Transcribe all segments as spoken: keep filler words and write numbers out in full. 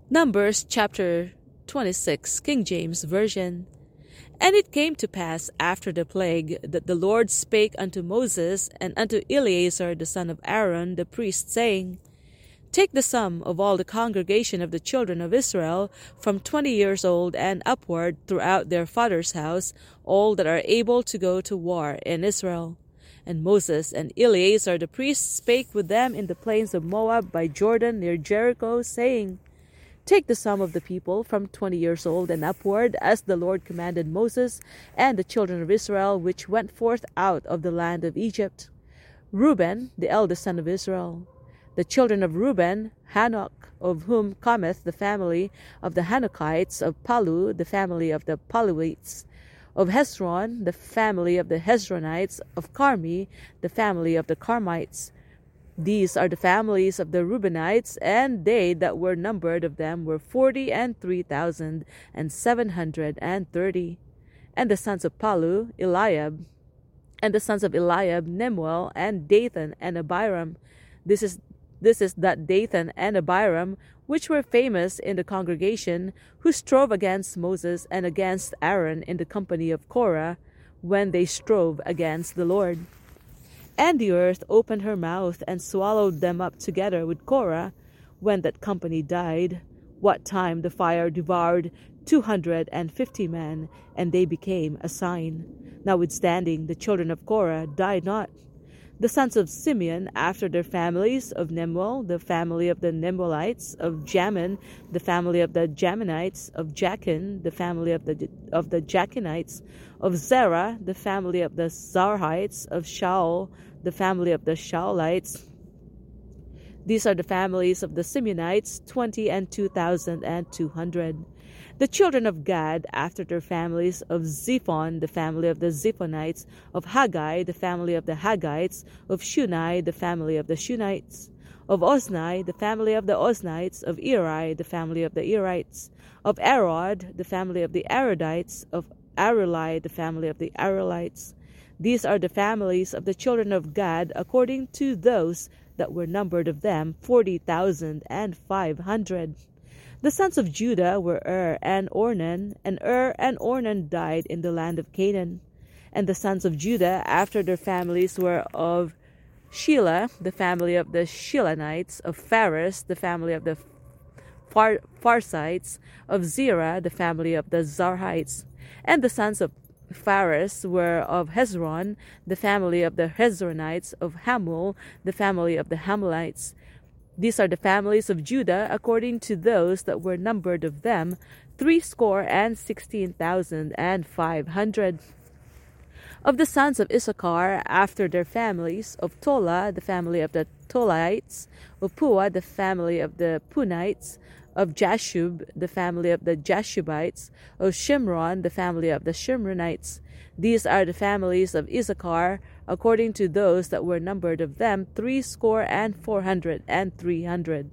Numbers chapter twenty-six, King James Version. And it came to pass after the plague that the Lord spake unto Moses and unto Eleazar the son of Aaron the priest, saying, Take the sum of all the congregation of the children of Israel from twenty years old and upward throughout their father's house, all that are able to go to war in Israel. And Moses and Eleazar the priest spake with them in the plains of Moab by Jordan near Jericho, saying, Take the sum of the people from twenty years old and upward, as the Lord commanded Moses and the children of Israel, which went forth out of the land of Egypt. Reuben, the eldest son of Israel. The children of Reuben, Hanok, of whom cometh the family of the Hanokites, of Palu, the family of the Paluites, of Hezron, the family of the Hezronites, of Carmi, the family of the Carmites. These are the families of the Reubenites, and they that were numbered of them were forty and three thousand and seven hundred and thirty. And the sons of Palu, Eliab, and the sons of Eliab, Nemuel, and Dathan, and Abiram. This is this is that Dathan and Abiram, which were famous in the congregation, who strove against Moses and against Aaron in the company of Korah, when they strove against the Lord. And the earth opened her mouth and swallowed them up together with Korah, when that company died, what time the fire devoured two hundred and fifty men, and they became a sign. Notwithstanding, the children of Korah died not. The sons of Simeon, after their families, of Nemuel, the family of the Nemuelites, of Jamin, the family of the Jaminites, of Jachin, the family of the of the Jachinites, of Zerah, the family of the Zarhites, of Shaul, the family of the Shaulites. These are the families of the Simeonites, twenty and two thousand and two hundred. The children of Gad, after their families, of Zephon, the family of the Zephonites, of Haggai, the family of the Haggites, of Shunai, the family of the Shunites, of Ozni, the family of the Oznites, of Eri, the family of the Erites, of Arod, the family of the Arodites, of Areli, the family of the Arelites. These are the families of the children of Gad, according to those that were numbered of them, forty thousand and five hundred. The sons of Judah were Ur and Ornan, and Ur and Ornan died in the land of Canaan. And the sons of Judah, after their families, were of Shelah, the family of the Shilanites, of Phares, the family of the Phar- Pharsites, of Zerah, the family of the Zarhites. And the sons of Phares were of Hezron, the family of the Hezronites, of Hamul, the family of the Hamulites. These are the families of Judah, according to those that were numbered of them, threescore and sixteen thousand and five hundred. Of the sons of Issachar, after their families, of Tola, the family of the Tolaites, of Pua, the family of the Punites, of Jashub, the family of the Jashubites, of Shimron, the family of the Shimronites. These are the families of Issachar, according to those that were numbered of them, threescore and four hundred and three hundred.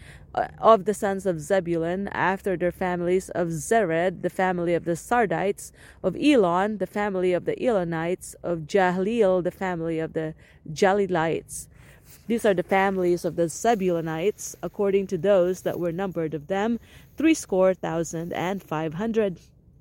Of the sons of Zebulun, after their families, of Zered, the family of the Sardites, of Elon, the family of the Elonites, of Jahleel, the family of the Jalilites. These are the families of the Zebulunites, according to those that were numbered of them, threescore thousand and five hundred.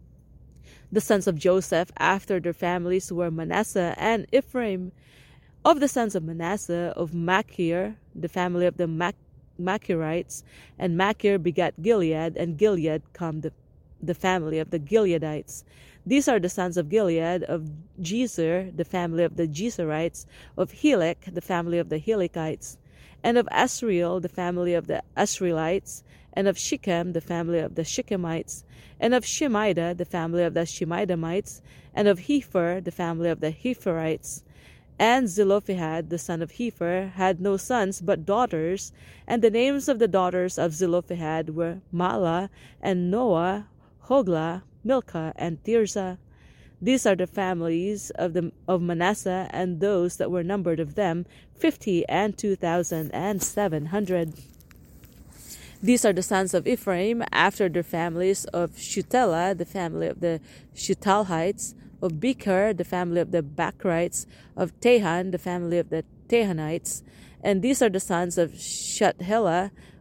The sons of Joseph, after their families, were Manasseh and Ephraim. Of the sons of Manasseh, of Machir, the family of the Mach- Machirites, and Machir begat Gilead, and Gilead come the, the family of the Gileadites. These are the sons of Gilead, of Jezer, the family of the Jezerites, of Helek, the family of the Helekites, and of Asriel, the family of the Asrielites, and of Shechem, the family of the Shechemites, and of Shemida, the family of the Shemidamites, and of Hepher, the family of the Hepherites. And Zelophehad, the son of Hepher, had no sons but daughters, and the names of the daughters of Zelophehad were Mahlah, and Noah, Hoglah, Milcah, and Tirzah. These are the families of the of Manasseh, and those that were numbered of them, fifty and two thousand and seven hundred. These are the sons of Ephraim, after their families, of Shutelah, the family of the Shutalhites, of Becher, the family of the Bachrites, of Tehan, the family of the Tehanites. And these are the sons of Shuthelah,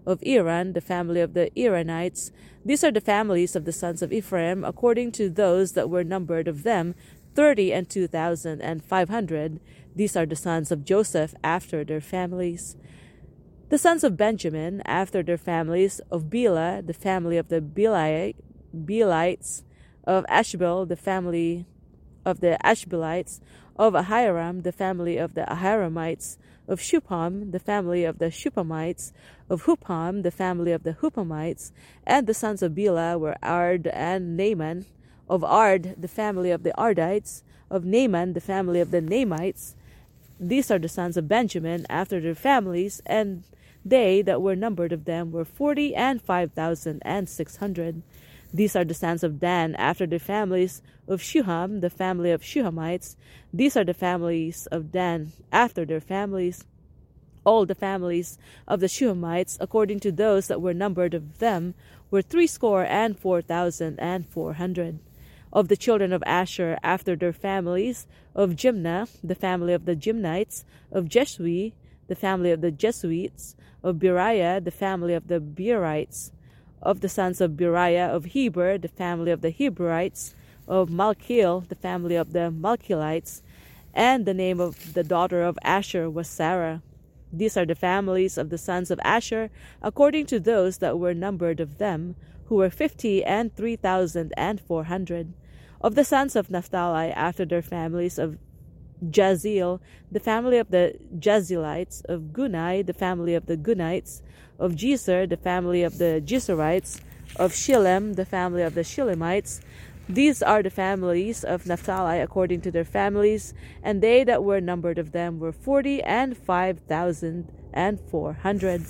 of Iran, the family of the Iranites. These are the families of the sons of Ephraim, according to those that were numbered of them, thirty and two thousand and five hundred. These are the sons of Joseph after their families. The sons of Benjamin after their families, of Bela, the family of the Belai- Belites, of Ashbel, the family of the Ashbelites, of Ahiram, the family of the Ahiramites, of Shupam, the family of the Shupamites, of Hupam, the family of the Hupamites, and the sons of Bela were Ard and Naaman, of Ard, the family of the Ardites, of Naaman, the family of the Naamites. These are the sons of Benjamin after their families, and they that were numbered of them were forty and five thousand and six hundred. These are the sons of Dan after their families, of Shuham, the family of Shuhamites. These are the families of Dan after their families. All the families of the Shuhamites, according to those that were numbered of them, were threescore and four thousand and four hundred. Of the children of Asher after their families, of Jimnah, the family of the Jimnites, of Jesui, the family of the Jesuites, of Beriah, the family of the Berites, of the sons of Beriah, of Heber, the family of the Heberites, of Malchiel, the family of the Malchielites, and the name of the daughter of Asher was Sarah. These are the families of the sons of Asher, according to those that were numbered of them, who were fifty and three thousand and four hundred. Of the sons of Naphtali after their families, of Jaziel, the family of the Jazilites, of Gunai, the family of the Gunites, of Jezer, the family of the Jezerites, of Shillem, the family of the Shillemites. These are the families of Naphtali according to their families, and they that were numbered of them were forty and five thousand and four hundred.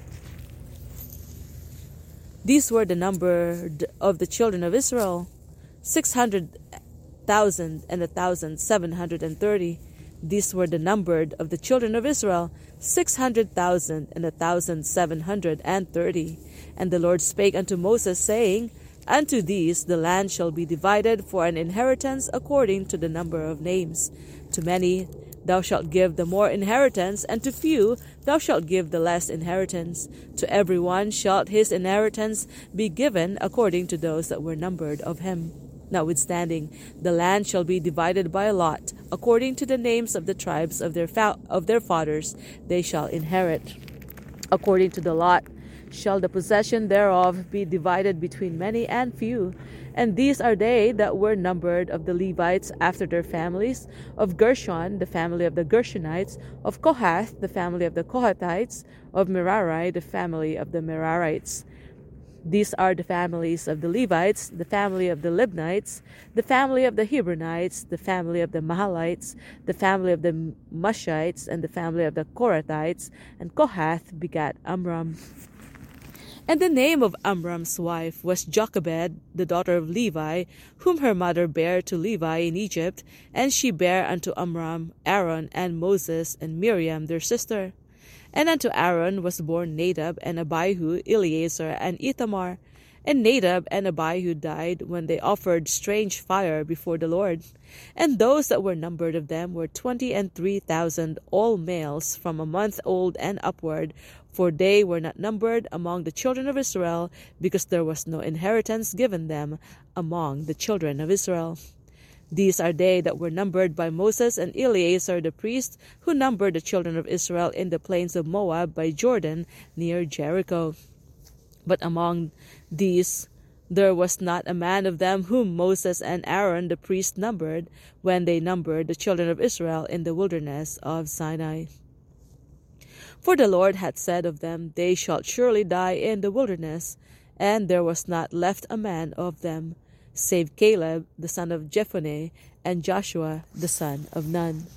These were the number of the children of Israel, six hundred thousand and a thousand seven hundred and thirty. These were the numbered of the children of Israel, six hundred thousand and a thousand seven hundred and thirty. And the Lord spake unto Moses, saying, Unto these the land shall be divided for an inheritance according to the number of names. To many thou shalt give the more inheritance, and to few thou shalt give the less inheritance. To every one shalt his inheritance be given according to those that were numbered of him. Notwithstanding, the land shall be divided by lot, according to the names of the tribes of their fa- of their fathers they shall inherit. According to the lot shall the possession thereof be divided between many and few. And these are they that were numbered of the Levites after their families, of Gershon, the family of the Gershonites, of Kohath, the family of the Kohathites, of Merari, the family of the Merarites. These are the families of the Levites, the family of the Libnites, the family of the Hebronites, the family of the Mahalites, the family of the Mushites, and the family of the Korathites. And Kohath begat Amram. And the name of Amram's wife was Jochebed, the daughter of Levi, whom her mother bare to Levi in Egypt, and she bare unto Amram Aaron and Moses and Miriam their sister. And unto Aaron was born Nadab and Abihu, Eleazar and Ithamar. And Nadab and Abihu died when they offered strange fire before the Lord. And those that were numbered of them were twenty and three thousand, all males from a month old and upward, for they were not numbered among the children of Israel, because there was no inheritance given them among the children of Israel. These are they that were numbered by Moses and Eleazar the priest, who numbered the children of Israel in the plains of Moab by Jordan near Jericho. But among these there was not a man of them whom Moses and Aaron the priest numbered, when they numbered the children of Israel in the wilderness of Sinai. For the Lord had said of them, They shall surely die in the wilderness, and there was not left a man of them, save Caleb the son of Jephunneh, and Joshua the son of Nun.